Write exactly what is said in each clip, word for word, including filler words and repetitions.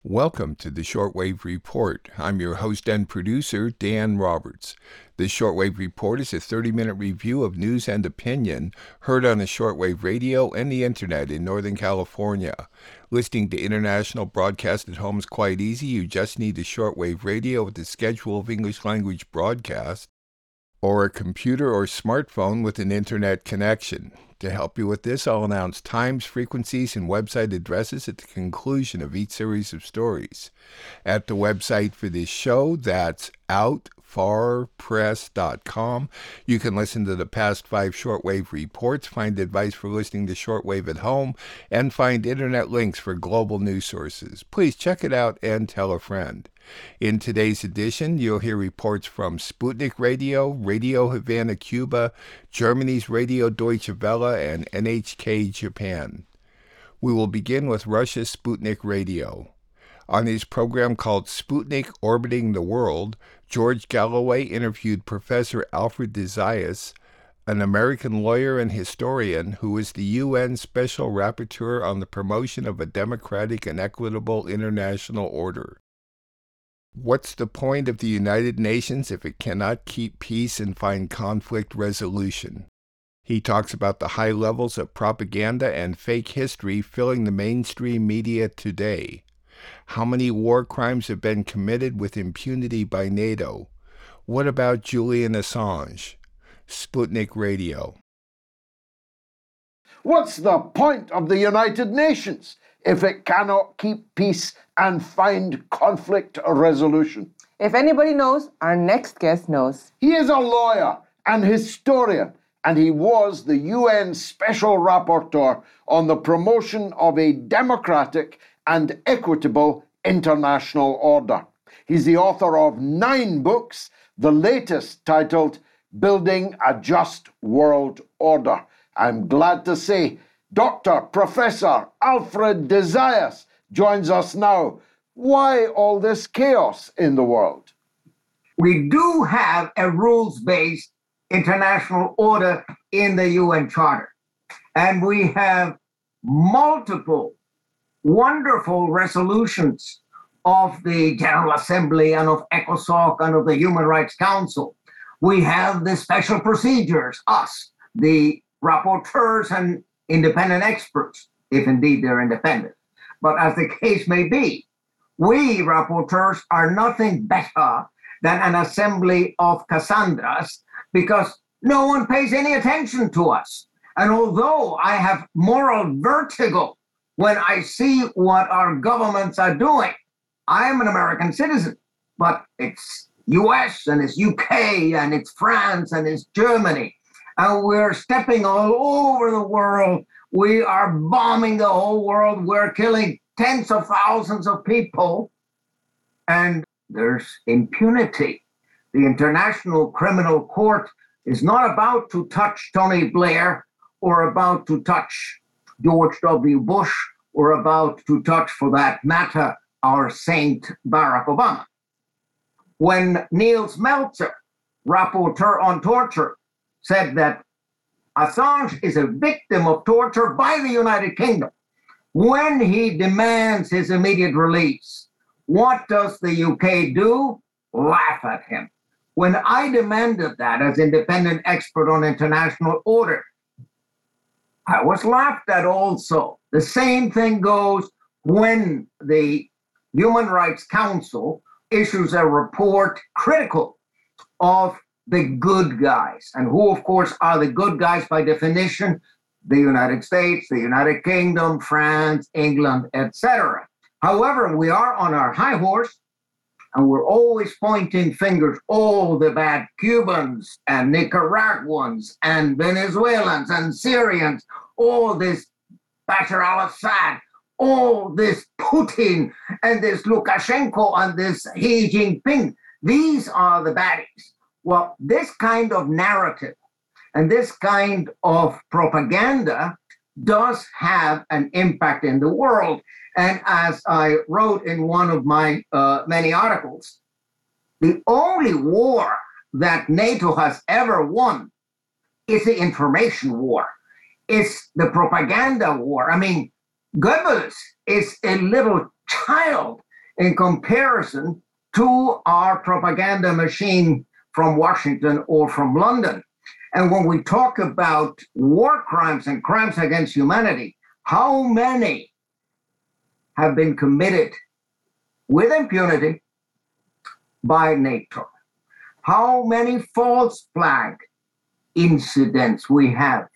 Welcome to the Shortwave Report. I'm your host and producer, Dan Roberts. The Shortwave Report is a thirty-minute review of news and opinion heard on the shortwave radio and the internet in Northern California. Listening to international broadcast at home is quite easy. You just need a shortwave radio with a schedule of English language broadcasts or a computer or smartphone with an internet connection. To help you with this, I'll announce times, frequencies, and website addresses at the conclusion of each series of stories. At the website for this show, that's out far press dot com, you can listen to the past five shortwave reports, find advice for listening to shortwave at home, and find internet links for global news sources. Please check it out and tell a friend. In today's edition, you'll hear reports from Sputnik Radio, Radio Havana, Cuba, Germany's Radio Deutsche Welle, and N H K Japan. We will begin with Russia's Sputnik Radio. On his program called Sputnik Orbiting the World, George Galloway interviewed Professor Alfred de Zayas, an American lawyer and historian who is the U N Special Rapporteur on the promotion of a democratic and equitable international order. What's the point of the United Nations if it cannot keep peace and find conflict resolution? He talks about the high levels of propaganda and fake history filling the mainstream media today. How many war crimes have been committed with impunity by NATO? What about Julian Assange? Sputnik Radio. What's the point of the United Nations if it cannot keep peace and find conflict resolution? If anybody knows, our next guest knows. He is a lawyer and historian, and he was the U N Special Rapporteur on the promotion of a democratic and equitable international order. He's the author of nine books, the latest titled Building a Just World Order. I'm glad to say Doctor Professor Alfred de Zayas joins us now. Why all this chaos in the world? We do have a rules-based international order in the U N Charter, and we have multiple wonderful resolutions of the General Assembly and of ECOSOC and of the Human Rights Council. We have the special procedures, us, the rapporteurs and independent experts, if indeed they're independent. But as the case may be, we rapporteurs are nothing better than an assembly of Cassandras because no one pays any attention to us. And although I have moral vertigo when I see what our governments are doing, I am an American citizen, but it's U S and it's U K and it's France and it's Germany. And we're stepping all over the world. We are bombing the whole world. We're killing tens of thousands of people. And there's impunity. The International Criminal Court is not about to touch Tony Blair or about to touch George W. Bush or about to touch, for that matter, our saint Barack Obama. When Niels Melzer, rapporteur on torture, said that Assange is a victim of torture by the United Kingdom, when he demands his immediate release, what does the U K do? Laugh at him. When I demanded that as independent expert on international order, I was laughed at also. The same thing goes when the Human Rights Council issues a report critical of the good guys. And who, of course, are the good guys by definition? The United States, the United Kingdom, France, England, et cetera. However, we are on our high horse, and we're always pointing fingers, all the bad Cubans and Nicaraguans and Venezuelans and Syrians, all this Bashar al-Assad, all this Putin and this Lukashenko and this Xi Jinping. These are the baddies. Well, this kind of narrative and this kind of propaganda does have an impact in the world. And as I wrote in one of my uh, many articles, the only war that NATO has ever won is the information war. It's the propaganda war. I mean, Goebbels is a little child in comparison to our propaganda machine from Washington or from London. And when we talk about war crimes and crimes against humanity, how many have been committed with impunity by NATO? How many false flag incidents we have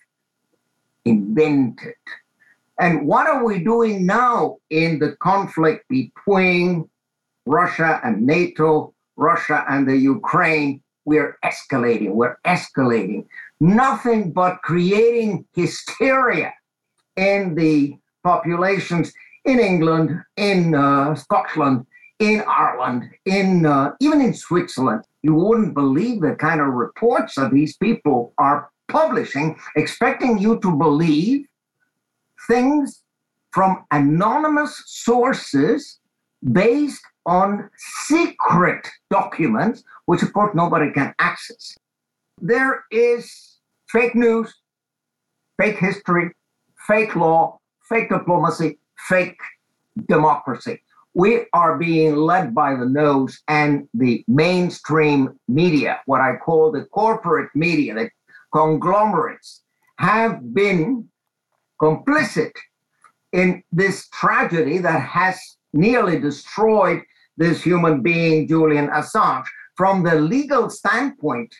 invented? And what are we doing now in the conflict between Russia and NATO, Russia and the Ukraine? We're escalating, we're escalating. Nothing but creating hysteria in the populations in England, in uh, Scotland, in Ireland, in uh, even in Switzerland. You wouldn't believe the kind of reports that these people are publishing, expecting you to believe things from anonymous sources based on secret documents, which of course nobody can access. There is fake news, fake history, fake law, fake diplomacy, fake democracy. We are being led by the nose, and the mainstream media, what I call the corporate media, the conglomerates, have been complicit in this tragedy that has nearly destroyed this human being, Julian Assange. From the legal standpoint,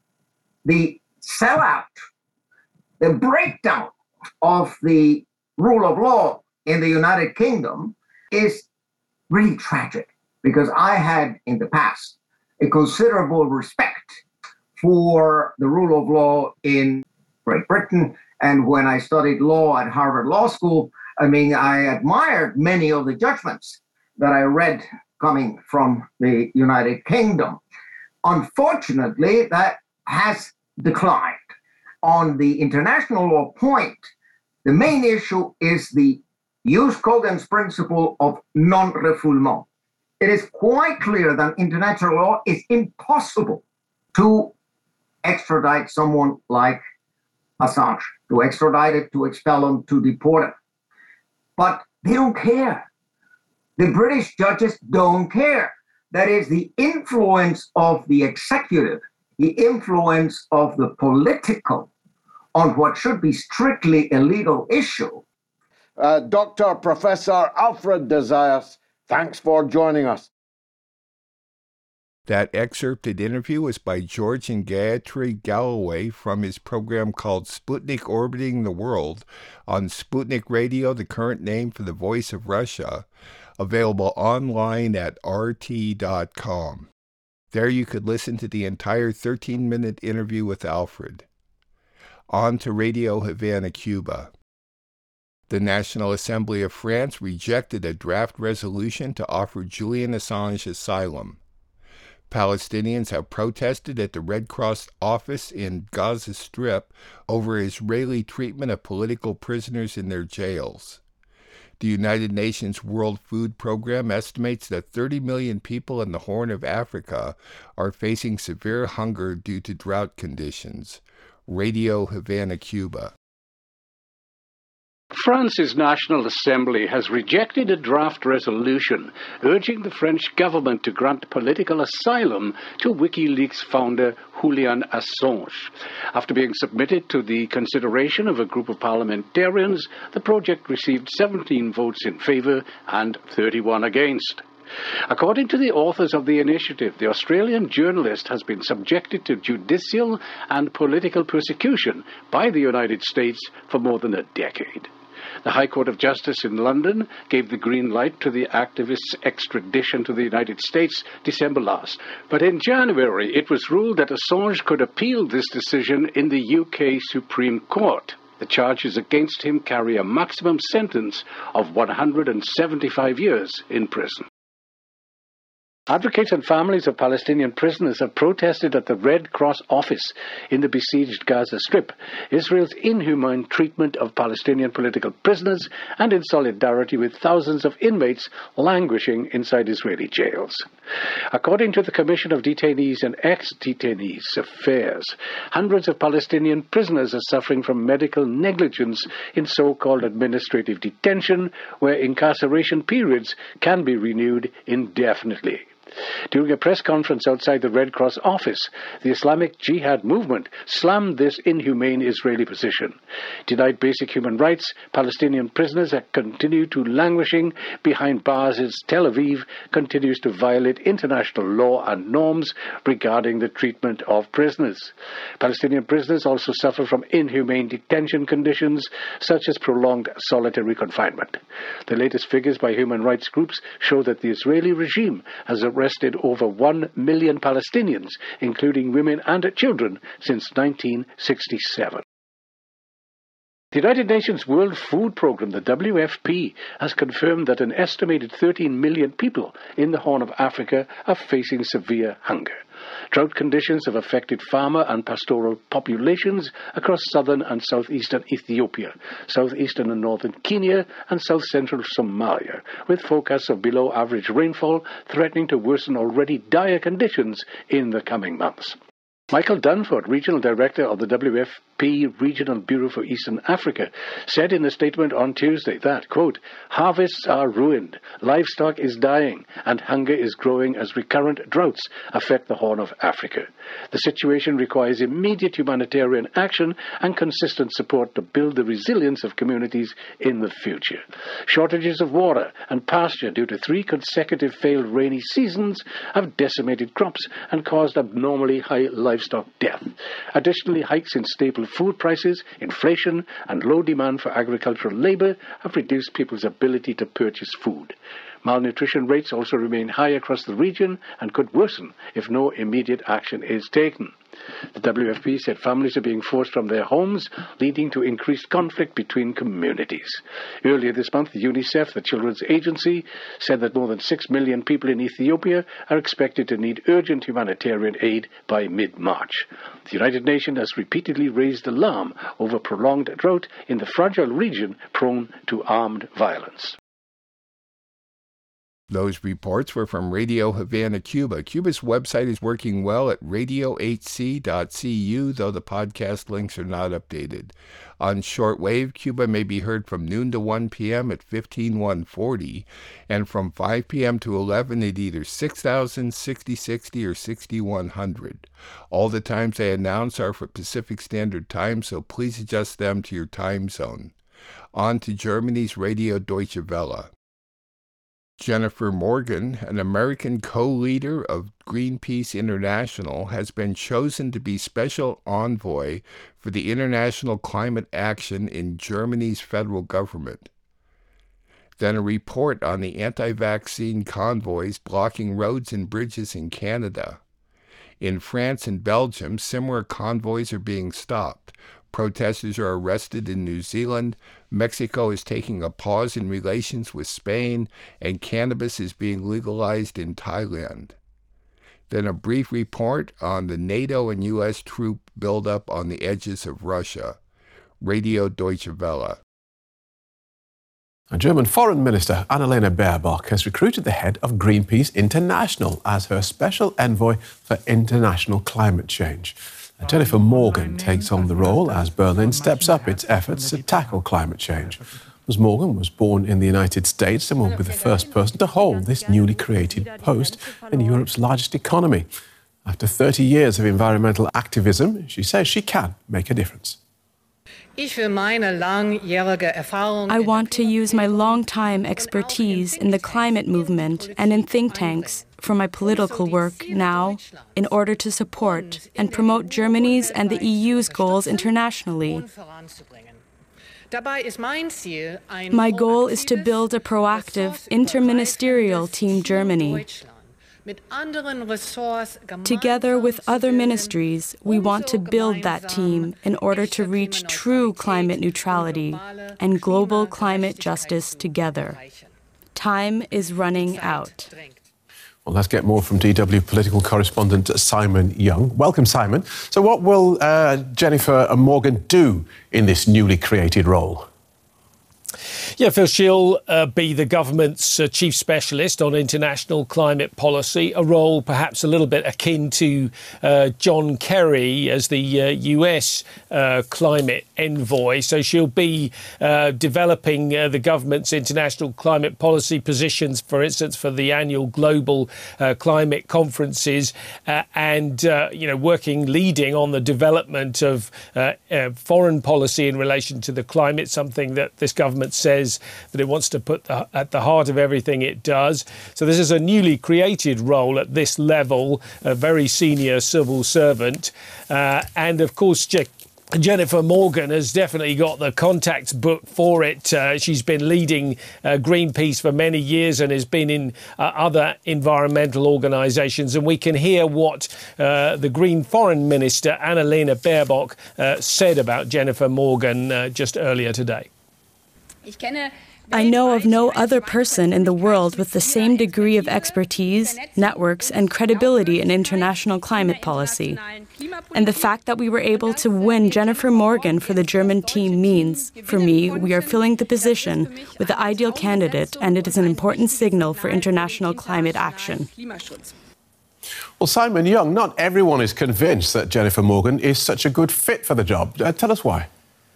the sellout, the breakdown of the rule of law in the United Kingdom is really tragic, because I had in the past a considerable respect for the rule of law in Great Britain. And when I studied law at Harvard Law School, I mean, I admired many of the judgments that I read coming from the United Kingdom. Unfortunately, that has declined. On the international law point, the main issue is the Hughes Kogan's principle of non-refoulement. It is quite clear that international law is impossible to extradite someone like Assange, to extradite it, to expel him, to deport him. But they don't care. The British judges don't care. That is, the influence of the executive, the influence of the political on what should be strictly a legal issue. Uh, Doctor Professor Alfred de Zayas, thanks for joining us. That excerpted interview was by George and Gayatri Galloway from his program called Sputnik Orbiting the World on Sputnik Radio, the current name for the Voice of Russia, available online at r t dot com. There you could listen to the entire thirteen-minute interview with Alfred. On to Radio Havana, Cuba. The National Assembly of France rejected a draft resolution to offer Julian Assange asylum. Palestinians have protested at the Red Cross office in Gaza Strip over Israeli treatment of political prisoners in their jails. The United Nations World Food Program estimates that thirty million people in the Horn of Africa are facing severe hunger due to drought conditions. Radio Havana, Cuba. France's National Assembly has rejected a draft resolution urging the French government to grant political asylum to WikiLeaks founder Julian Assange. After being submitted to the consideration of a group of parliamentarians, the project received seventeen votes in favor and thirty-one against. According to the authors of the initiative, the Australian journalist has been subjected to judicial and political persecution by the United States for more than a decade. The High Court of Justice in London gave the green light to the activist's extradition to the United States December last. But in January, it was ruled that Assange could appeal this decision in the U K Supreme Court. The charges against him carry a maximum sentence of one hundred seventy-five years in prison. Advocates and families of Palestinian prisoners have protested at the Red Cross office in the besieged Gaza Strip, Israel's inhumane treatment of Palestinian political prisoners, and in solidarity with thousands of inmates languishing inside Israeli jails. According to the Commission of Detainees and Ex-Detainees Affairs, hundreds of Palestinian prisoners are suffering from medical negligence in so-called administrative detention, where incarceration periods can be renewed indefinitely. During a press conference outside the Red Cross office, the Islamic Jihad movement slammed this inhumane Israeli position. Denied basic human rights, Palestinian prisoners continue to languishing behind bars as Tel Aviv continues to violate international law and norms regarding the treatment of prisoners. Palestinian prisoners also suffer from inhumane detention conditions, such as prolonged solitary confinement. The latest figures by human rights groups show that the Israeli regime has arrested over one million Palestinians, including women and children, since nineteen sixty-seven. The United Nations World Food Programme, the W F P, has confirmed that an estimated thirteen million people in the Horn of Africa are facing severe hunger. Drought conditions have affected farmer and pastoral populations across southern and southeastern Ethiopia, southeastern and northern Kenya, and south-central Somalia, with forecasts of below-average rainfall threatening to worsen already dire conditions in the coming months. Michael Dunford, Regional Director of the W F P Regional Bureau for Eastern Africa, said in a statement on Tuesday that, quote, harvests are ruined, livestock is dying, and hunger is growing as recurrent droughts affect the Horn of Africa. The situation requires immediate humanitarian action and consistent support to build the resilience of communities in the future. Shortages of water and pasture due to three consecutive failed rainy seasons have decimated crops and caused abnormally high livestock death. Additionally, hikes in staple food prices, inflation, and low demand for agricultural labor have reduced people's ability to purchase food. Malnutrition rates also remain high across the region and could worsen if no immediate action is taken. The W F P said families are being forced from their homes, leading to increased conflict between communities. Earlier this month, UNICEF, the children's agency, said that more than six million people in Ethiopia are expected to need urgent humanitarian aid by mid-March. The United Nations has repeatedly raised alarm over prolonged drought in the fragile region prone to armed violence. Those reports were from Radio Havana, Cuba. Cuba's website is working well at radio h c dot c u, though the podcast links are not updated. On shortwave, Cuba may be heard from noon to one p.m. at fifteen one forty, and from five p.m. to eleven at either six thousand, sixty sixty, or sixty-one hundred. All the times I announce are for Pacific Standard Time, so please adjust them to your time zone. On to Germany's Radio Deutsche Welle. Jennifer Morgan, an American co-leader of Greenpeace International, has been chosen to be special envoy for the international climate action in Germany's federal government. Then a report on the anti-vaccine convoys blocking roads and bridges in Canada. In France and Belgium, similar convoys are being stopped. Protesters are arrested in New Zealand, Mexico is taking a pause in relations with Spain, and cannabis is being legalized in Thailand. Then a brief report on the NATO and U S troop buildup on the edges of Russia. Radio Deutsche Welle. A German Foreign Minister, Annalena Baerbock, has recruited the head of Greenpeace International as her special envoy for international climate change. Jennifer Morgan takes on the role as Berlin steps up its efforts to tackle climate change. Miz Morgan was born in the United States and will be the first person to hold this newly created post in Europe's largest economy. After thirty years of environmental activism, she says she can make a difference. I want to use my long-time expertise in the climate movement and in think tanks for my political work now in order to support and promote Germany's and the E U's goals internationally. My goal is to build a proactive interministerial Team Germany. Together with other ministries, we want to build that team in order to reach true climate neutrality and global climate justice together. Time is running out. Well, let's get more from D W political correspondent Simon Young. Welcome, Simon. So what will uh, Jennifer Morgan do in this newly created role? Yeah, Phil, she'll uh, be the government's uh, chief specialist on international climate policy, a role perhaps a little bit akin to uh, John Kerry as the uh, U S uh, climate envoy. So she'll be uh, developing uh, the government's international climate policy positions, for instance, for the annual global uh, climate conferences uh, and, uh, you know, working, leading on the development of uh, uh, foreign policy in relation to the climate, something that this government says that it wants to put the, at the heart of everything it does. So this is a newly created role at this level, a very senior civil servant. Uh, and of course, Je- Jennifer Morgan has definitely got the contacts book for it. Uh, she's been leading uh, Greenpeace for many years and has been in uh, other environmental organisations. And we can hear what uh, the Green Foreign Minister, Annalena Baerbock, uh, said about Jennifer Morgan uh, just earlier today. I know of no other person in the world with the same degree of expertise, networks, and credibility in international climate policy. And the fact that we were able to win Jennifer Morgan for the German team means, for me, we are filling the position with the ideal candidate, and it is an important signal for international climate action. Well, Simon Young, not everyone is convinced that Jennifer Morgan is such a good fit for the job. Uh, tell us why.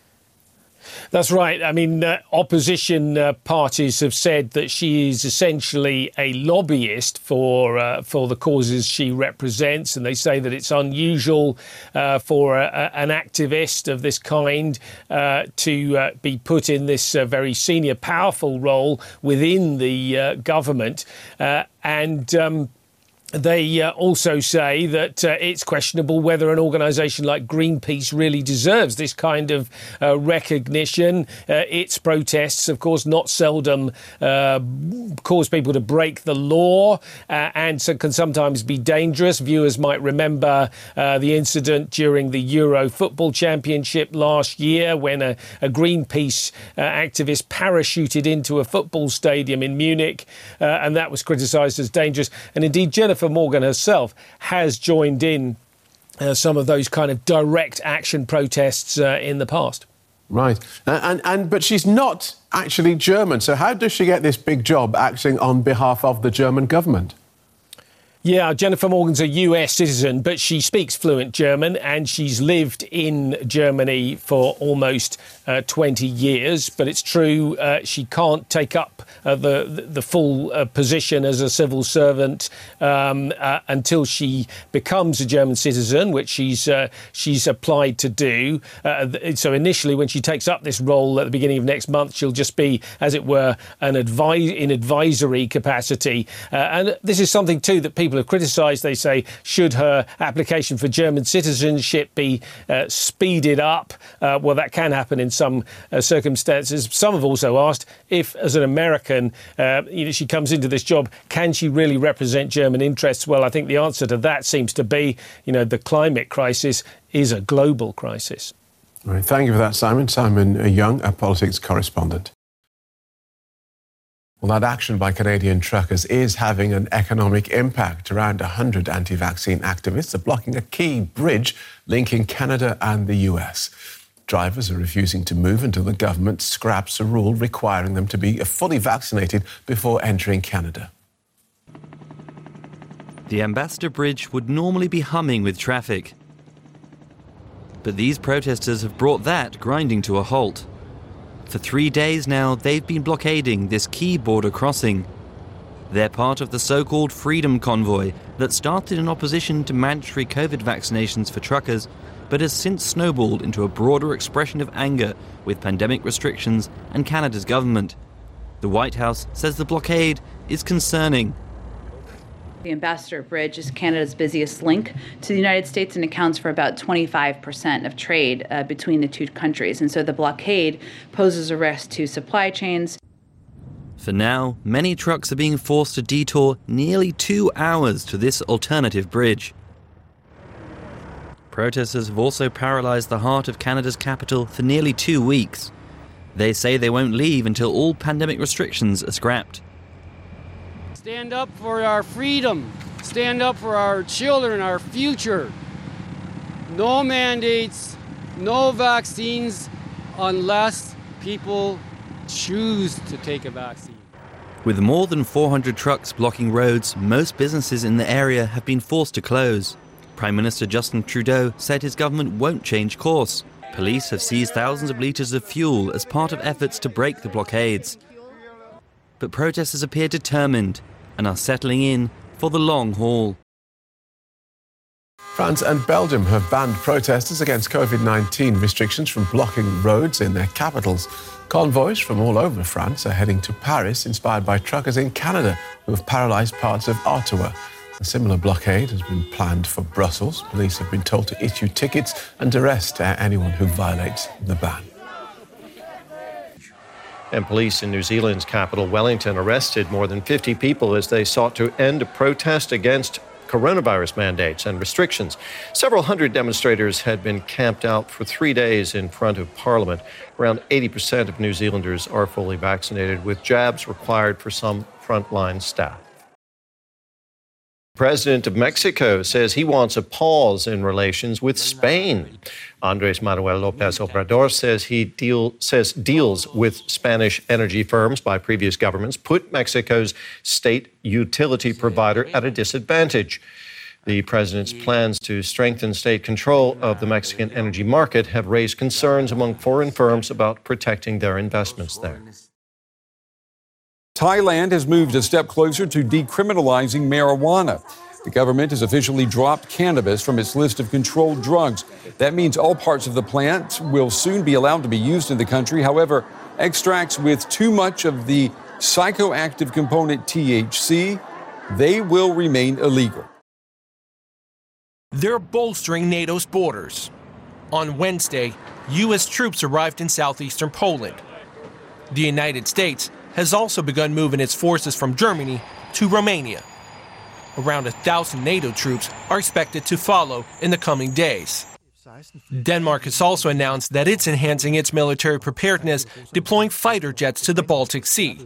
That's right. I mean, uh, opposition uh, parties have said that she is essentially a lobbyist for uh, for the causes she represents, and they say that it's unusual uh, for a, a, an activist of this kind uh, to uh, be put in this uh, very senior, powerful role within the uh, government. Uh, and um, They uh, also say that uh, it's questionable whether an organisation like Greenpeace really deserves this kind of uh, recognition. Uh, its protests, of course, not seldom uh, cause people to break the law uh, and so can sometimes be dangerous. Viewers might remember uh, the incident during the Euro Football Championship last year when a, a Greenpeace uh, activist parachuted into a football stadium in Munich, uh, and that was criticised as dangerous. And indeed, Jennifer Morgan herself has joined in uh, some of those kind of direct action protests uh, in the past. Right. And, and, and but she's not actually German. So how does she get this big job acting on behalf of the German government? Yeah, Jennifer Morgan's a U S citizen, but she speaks fluent German and she's lived in Germany for almost uh, twenty years. But it's true, uh, she can't take up uh, the, the full uh, position as a civil servant um, uh, until she becomes a German citizen, which she's uh, she's applied to do. Uh, so initially, when she takes up this role at the beginning of next month, she'll just be, as it were, an advise in advisory capacity. Uh, and this is something, too, that people have criticised. They say, should her application for German citizenship be uh, speeded up? Uh, well, that can happen in some uh, circumstances. Some have also asked if, as an American, uh, you know, she comes into this job, can she really represent German interests? Well, I think the answer to that seems to be, you know, the climate crisis is a global crisis. All right, thank you for that, Simon. Simon Young, a politics correspondent. Well, that action by Canadian truckers is having an economic impact. Around one hundred anti-vaccine activists are blocking a key bridge linking Canada and the U S. Drivers are refusing to move until the government scraps a rule requiring them to be fully vaccinated before entering Canada. The Ambassador Bridge would normally be humming with traffic. But these protesters have brought that grinding to a halt. For three days now, they've been blockading this key border crossing. They're part of the so-called Freedom Convoy that started in opposition to mandatory COVID vaccinations for truckers, but has since snowballed into a broader expression of anger with pandemic restrictions and Canada's government. The White House says the blockade is concerning. The Ambassador Bridge is Canada's busiest link to the United States and accounts for about twenty-five percent of trade uh, between the two countries. And so the blockade poses a risk to supply chains. For now, many trucks are being forced to detour nearly two hours to this alternative bridge. Protesters have also paralysed the heart of Canada's capital for nearly two weeks. They say they won't leave until all pandemic restrictions are scrapped. Stand up for our freedom. Stand up for our children, our future. No mandates, no vaccines unless people choose to take a vaccine. With more than four hundred trucks blocking roads, most businesses in the area have been forced to close. Prime Minister Justin Trudeau said his government won't change course. Police have seized thousands of litres of fuel as part of efforts to break the blockades. But protesters appear determined and are settling in for the long haul. France and Belgium have banned protesters against COVID nineteen restrictions from blocking roads in their capitals. Convoys from all over France are heading to Paris, inspired by truckers in Canada who have paralysed parts of Ottawa. A similar blockade has been planned for Brussels. Police have been told to issue tickets and arrest anyone who violates the ban. And police in New Zealand's capital, Wellington, arrested more than fifty people as they sought to end a protest against coronavirus mandates and restrictions. Several hundred demonstrators had been camped out for three days in front of Parliament. Around eighty percent of New Zealanders are fully vaccinated, with jabs required for some frontline staff. The President of Mexico says he wants a pause in relations with Spain. Andrés Manuel López Obrador says he deal, says deals with Spanish energy firms by previous governments put Mexico's state utility provider at a disadvantage. The president's plans to strengthen state control of the Mexican energy market have raised concerns among foreign firms about protecting their investments there. Thailand has moved a step closer to decriminalizing marijuana. The government has officially dropped cannabis from its list of controlled drugs. That means all parts of the plant will soon be allowed to be used in the country. However, extracts with too much of the psychoactive component T H C, they will remain illegal. They're bolstering NATO's borders. On Wednesday, U S troops arrived in southeastern Poland. The United States has also begun moving its forces from Germany to Romania. Around a thousand NATO troops are expected to follow in the coming days. Denmark has also announced that it's enhancing its military preparedness, deploying fighter jets to the Baltic Sea.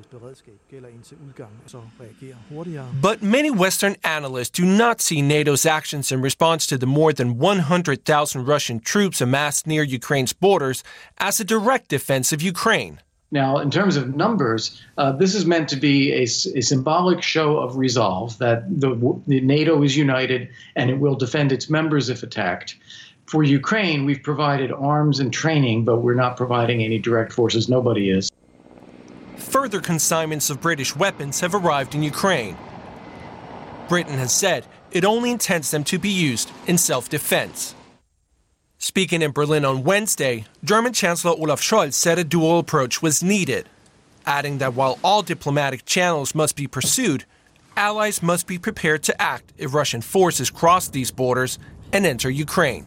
But many Western analysts do not see NATO's actions in response to the more than one hundred thousand Russian troops amassed near Ukraine's borders as a direct defense of Ukraine. Now, in terms of numbers, uh, this is meant to be a, a symbolic show of resolve that the, the NATO is united and it will defend its members if attacked. For Ukraine, we've provided arms and training, but we're not providing any direct forces. Nobody is. Further consignments of British weapons have arrived in Ukraine. Britain has said it only intends them to be used in self-defense. Speaking in Berlin on Wednesday, German Chancellor Olaf Scholz said a dual approach was needed, adding that while all diplomatic channels must be pursued, allies must be prepared to act if Russian forces cross these borders and enter Ukraine.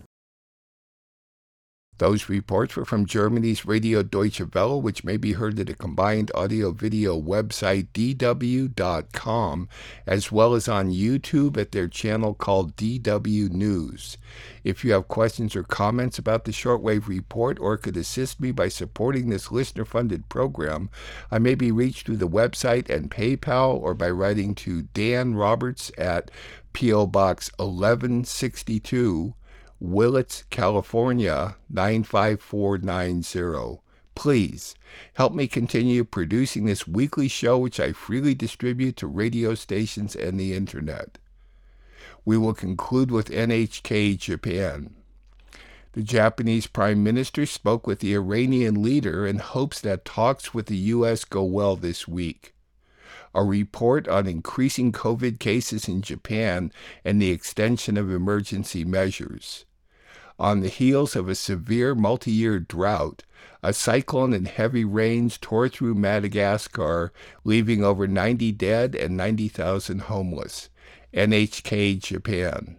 Those reports were from Germany's Radio Deutsche Welle, which may be heard at a combined audio-video website, D W dot com, as well as on YouTube at their channel called D W News. If you have questions or comments about the Shortwave Report or could assist me by supporting this listener-funded program, I may be reached through the website and PayPal or by writing to Dan Roberts at P O Box eleven sixty-two, Willits, California, nine five four nine zero. Please help me continue producing this weekly show, which I freely distribute to radio stations and the internet. We will conclude with N H K Japan. The Japanese Prime Minister spoke with the Iranian leader in hopes that talks with the U S go well this week. A report on increasing COVID cases in Japan and the extension of emergency measures. On the heels of a severe multi-year drought, a cyclone and heavy rains tore through Madagascar, leaving over ninety dead and ninety thousand homeless. N H K Japan.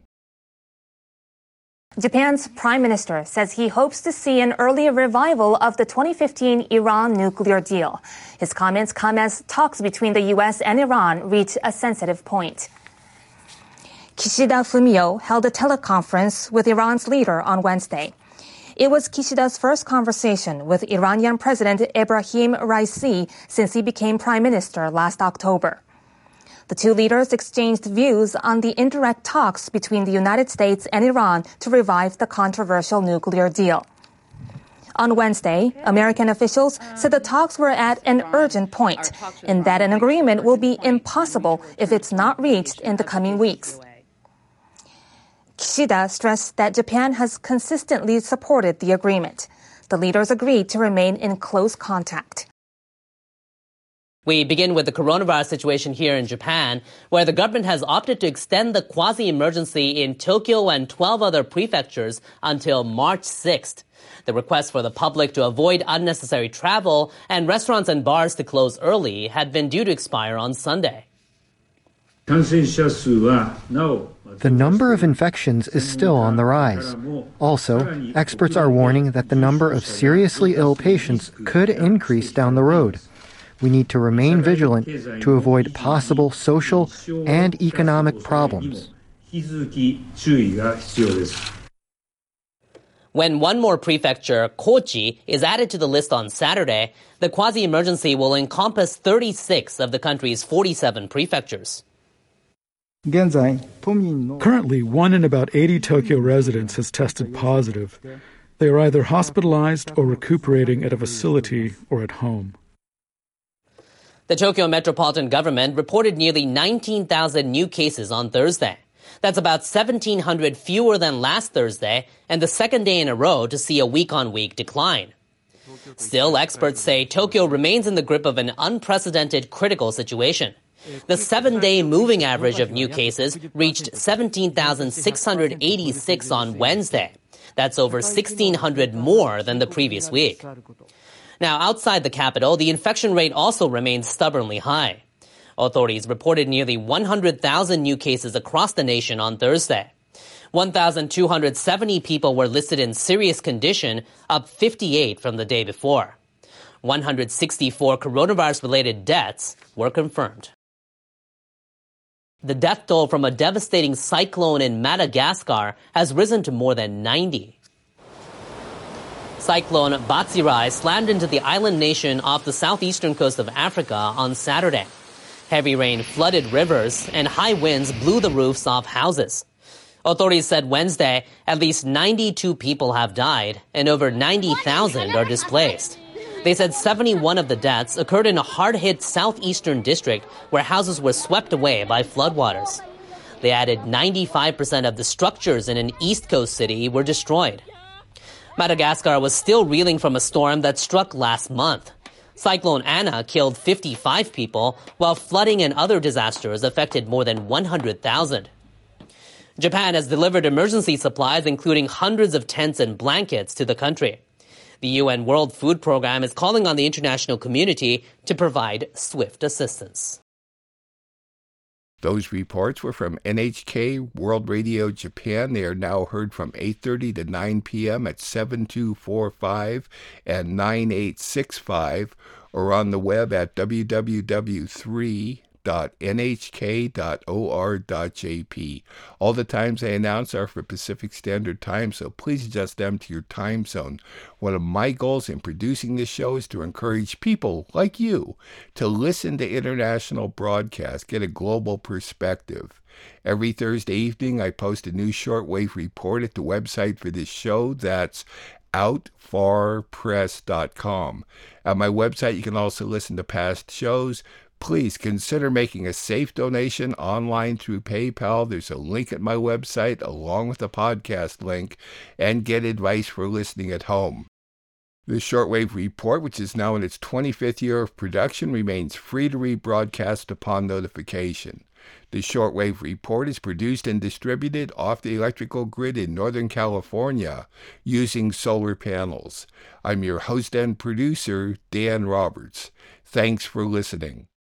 Japan's prime minister says he hopes to see an early revival of the twenty fifteen Iran nuclear deal. His comments come as talks between the U S and Iran reach a sensitive point. Kishida Fumio held a teleconference with Iran's leader on Wednesday. It was Kishida's first conversation with Iranian President Ebrahim Raisi since he became prime minister last October. The two leaders exchanged views on the indirect talks between the United States and Iran to revive the controversial nuclear deal. On Wednesday, American officials said the talks were at an urgent point and that an agreement will be impossible if it's not reached in the coming weeks. Kishida stressed that Japan has consistently supported the agreement. The leaders agreed to remain in close contact. We begin with the coronavirus situation here in Japan, where the government has opted to extend the quasi-emergency in Tokyo and twelve other prefectures until March sixth. The request for the public to avoid unnecessary travel and restaurants and bars to close early had been due to expire on Sunday. The number of infections is still on the rise. Also, experts are warning that the number of seriously ill patients could increase down the road. We need to remain vigilant to avoid possible social and economic problems. When one more prefecture, Kochi, is added to the list on Saturday, the quasi-emergency will encompass thirty-six of the country's forty-seven prefectures. Currently, one in about eighty Tokyo residents has tested positive. They are either hospitalized or recuperating at a facility or at home. The Tokyo metropolitan government reported nearly nineteen thousand new cases on Thursday. That's about seventeen hundred fewer than last Thursday and the second day in a row to see a week-on-week decline. Still, experts say Tokyo remains in the grip of an unprecedented critical situation. The seven-day moving average of new cases reached seventeen thousand six hundred eighty-six on Wednesday. That's over sixteen hundred more than the previous week. Now, outside the capital, the infection rate also remains stubbornly high. Authorities reported nearly one hundred thousand new cases across the nation on Thursday. one thousand two hundred seventy people were listed in serious condition, up fifty-eight from the day before. one hundred sixty-four coronavirus-related deaths were confirmed. The death toll from a devastating cyclone in Madagascar has risen to more than ninety. Cyclone Batsirai slammed into the island nation off the southeastern coast of Africa on Saturday. Heavy rain flooded rivers and high winds blew the roofs off houses. Authorities said Wednesday at least ninety-two people have died and over ninety thousand are displaced. They said seventy-one of the deaths occurred in a hard-hit southeastern district where houses were swept away by floodwaters. They added ninety-five percent of the structures in an East Coast city were destroyed. Madagascar was still reeling from a storm that struck last month. Cyclone Anna killed fifty-five people, while flooding and other disasters affected more than one hundred thousand. Japan has delivered emergency supplies, including hundreds of tents and blankets, to the country. The U N World Food Program is calling on the international community to provide swift assistance. Those reports were from N H K World Radio Japan. They are now heard from eight thirty to nine p.m. at seven two four five and nine eight six five, or on the web at w w w three dot n h k dot o r dot j p. All the times I announce are for Pacific Standard Time, so please adjust them to your time zone. One of my goals in producing this show is to encourage people like you to listen to international broadcasts, get a global perspective. Every Thursday evening, I post a new shortwave report at the website for this show. That's out far press dot com. At my website, you can also listen to past shows. Please consider making a safe donation online through PayPal. There's a link at my website along with the podcast link, and get advice for listening at home. The Shortwave Report, which is now in its twenty-fifth year of production, remains free to rebroadcast upon notification. The Shortwave Report is produced and distributed off the electrical grid in Northern California using solar panels. I'm your host and producer, Dan Roberts. Thanks for listening.